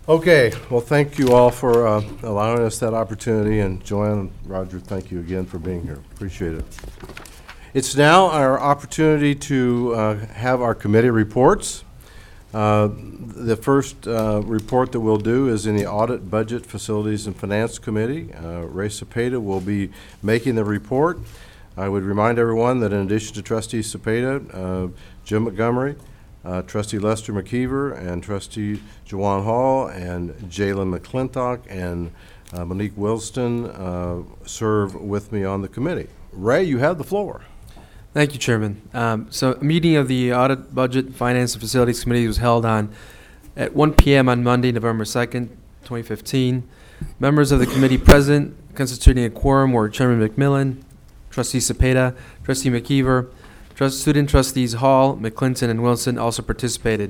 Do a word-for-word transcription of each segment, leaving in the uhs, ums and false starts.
Okay, well, thank you all for uh, allowing us that opportunity, and Joanne and Roger, thank you again for being here. Appreciate it. It's now our opportunity to uh, have our committee reports. Uh, the first uh, report that we'll do is in the Audit, Budget, Facilities, and Finance Committee. Uh, Ray Cepeda will be making the report. I would remind everyone that in addition to Trustee Cepeda, uh, Jim Montgomery, Uh, Trustee Lester McKeever, and Trustee Jawan Hall, and Jalen McClintock, and uh, Monique Wilston uh, serve with me on the committee. Ray, you have the floor. Thank you, Chairman. Um, so a meeting of the Audit, Budget, Finance, and Facilities Committee was held on at one p m on Monday, November second, twenty fifteen. Members of the committee present, constituting a quorum, were Chairman McMillan, Trustee Cepeda, Trustee McKeever, Trust Student Trustees Hall, McClinton, and Wilson also participated.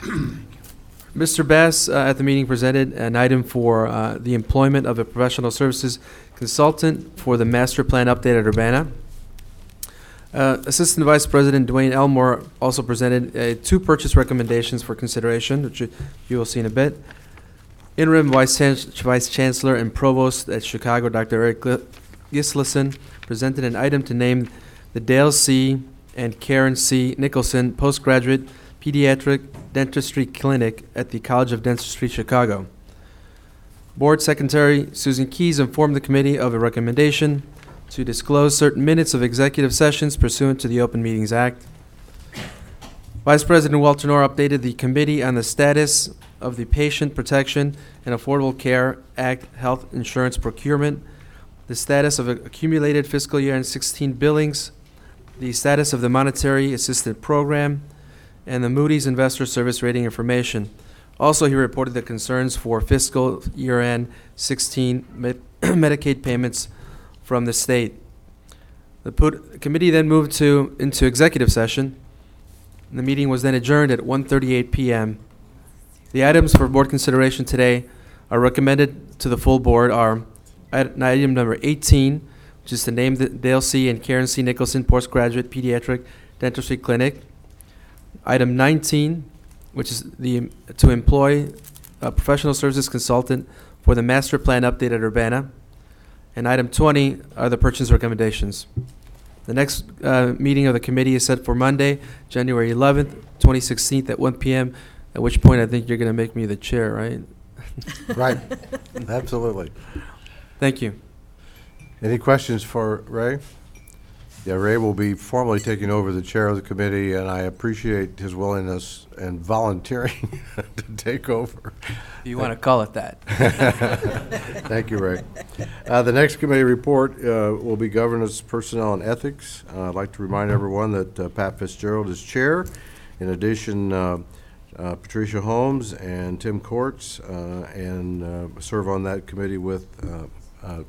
Mister Bass uh, at the meeting presented an item for uh, the employment of a professional services consultant for the master plan update at Urbana. Uh, Assistant Vice President Dwayne Elmore also presented uh, two purchase recommendations for consideration, which you, you will see in a bit. Interim Vice, Chan Vice Chancellor and Provost at Chicago, Doctor Eric Gislason, presented an item to name the Dale C. and Karen C. Nicholson Postgraduate Pediatric Dentistry Clinic at the College of Dentistry, Chicago. Board Secretary Susan Keys informed the committee of a recommendation to disclose certain minutes of executive sessions pursuant to the Open Meetings Act. Vice President Walter Knorr updated the committee on the status of the Patient Protection and Affordable Care Act health insurance procurement, the status of accumulated fiscal year sixteen billings, the status of the Monetary Assistance Program, and the Moody's Investor Service Rating information. Also, he reported the concerns for fiscal year-end sixteen med Medicaid payments from the state. The put committee then moved to into executive session. The meeting was then adjourned at one thirty-eight p m The items for board consideration today are recommended to the full board are item number eighteen, which is to name the Dale C. and Karen C. Nicholson Postgraduate Pediatric Dentistry Clinic. Item nineteen, which is the to employ a professional services consultant for the master plan update at Urbana. And item twenty are the purchase recommendations. The next uh, meeting of the committee is set for Monday, January eleventh, twenty sixteen at one p m, at which point I think you're going to make me the chair, right? Right. Absolutely. Thank you. Any questions for Ray? Yeah, Ray will be formally taking over the chair of the committee, and I appreciate his willingness and volunteering to take over. You want to call it that. Thank you, Ray. Uh, the next committee report uh, will be Governance, Personnel, and Ethics. Uh, I'd like to remind everyone that uh, Pat Fitzgerald is chair. In addition, uh, uh, Patricia Holmes and Tim Courts, uh, and uh, serve on that committee with uh, uh,